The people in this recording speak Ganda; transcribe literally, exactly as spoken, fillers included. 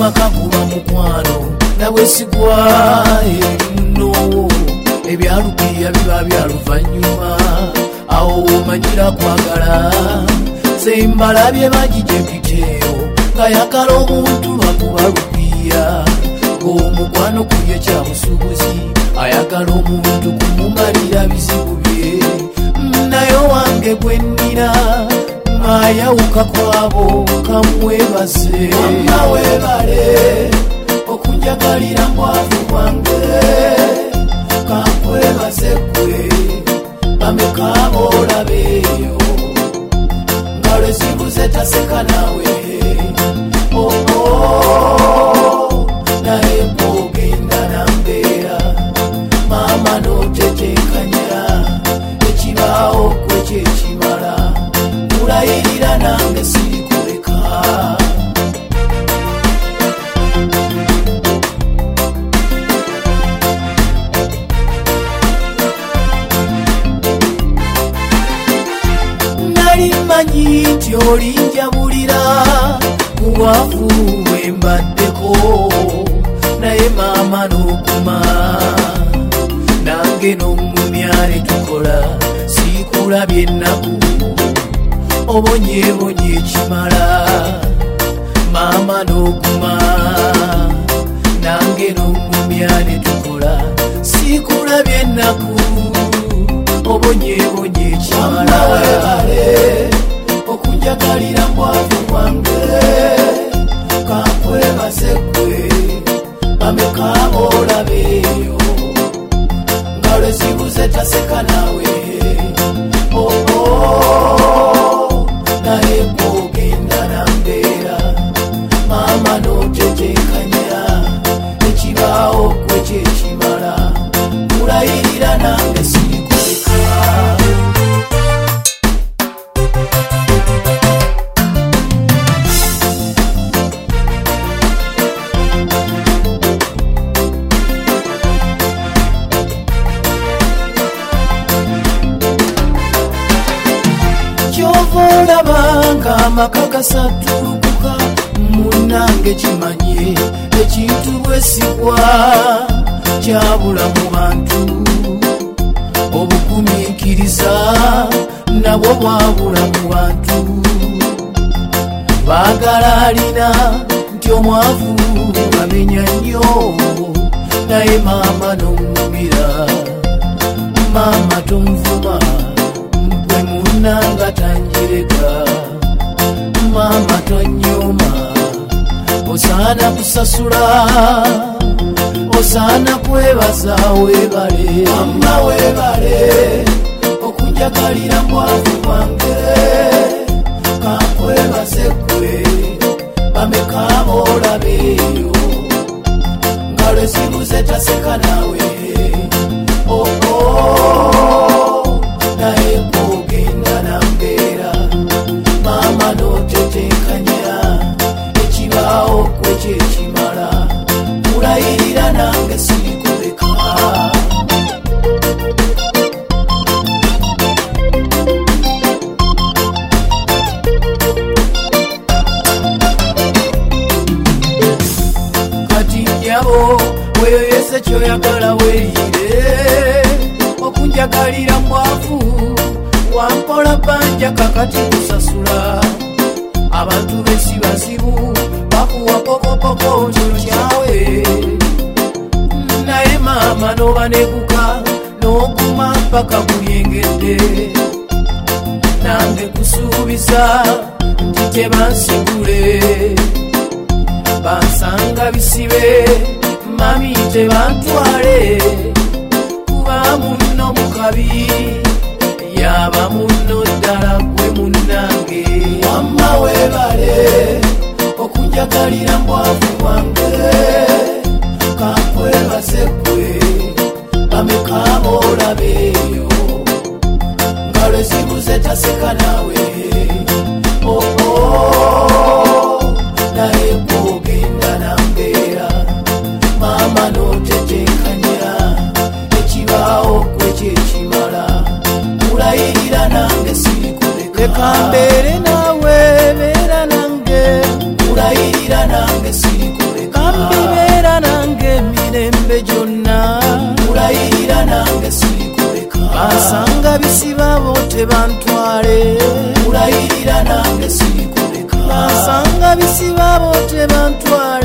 mumaka kuba mukwano nabwesigwa muno ebyalupiya biba byaluvanyuma awo womanyira kwagala sembala bye bagije mpiteyo ngayagala omuntu lwakuba lupiya ng'omukwano kuye kyamusubuzi ayagala omuntu kumumalira bizibu bye naye wange gwennina mayawuka kwabo kamwebase mama webale okunjagalira mwavu wange kakwebase gwe bamekaboolabeeyo nga lwezibuze taseka nawe oh, oh, naye bwogenda nambeera mama notetekanya ekibaawo kwe kyekimala kulayirira nange sirikuleka nali manyi nti olinjabulira kubwavu wembaddeko naye maama n'okuma nange n'omumya ne tukola sikulabye ennaku obonyebonye ekimala maama n'okuma nange n'omumya ne tukola sikulabye ennaku obonyebonye ekimala webale okunjagalira mwavu wange kakwebase gwe bamekaboolabeeyo nga lwezibuze taseka nawe oh, oh, naye bwogenda nambeera maama notetekanya ekibaawo kwe kyekimala kulayirira nange sirikuleka olabanga amaka gasatulukuka munange kimanye ekintu bwesigwa kyabula mu bantu obugumiikiriza nabwo bwabula mu bantu baagala alina nti omwavu amenya nnyo naye maama n'omumira maama tonvuma munanga tanjireka mama tonyoma osana kusasula osana kwebaza webale mama webale okunjagalira mwavu wange kakwebaze gwe bamekaboolabeeyo nga lwezibuze taseka nawe oh, oh, naye bwogenda nambeera maama notetekanya ekibaawo kwe kyekimala kulayirira nange sirikuleka kati nyabo weyoyese kyoyagala weeyire okunjagalira mwavu wampola banja kakati kusasula abantu besi bazibu bakuwa pokopoko kyokyawe naye maama nobanekuka n'okuma mpaka buyengedde nange kusuubiza nti tebansigule bansanga bisibe mami tebantwale kuba muno mukabi yaba muno ddala gwe munnange wamma webale okunjagalira mwavu wange kakwebase gwe bamekaboolabeeyo nga lwezibuze taseka nawe oh, oh, naye bwogenda nambeera maama notetekanya ekibaawo kwe kyekimala kulayirira nange sirikuleka leka mbeere nawe beera nange kulayirira nange sirikuleka abo tebantwala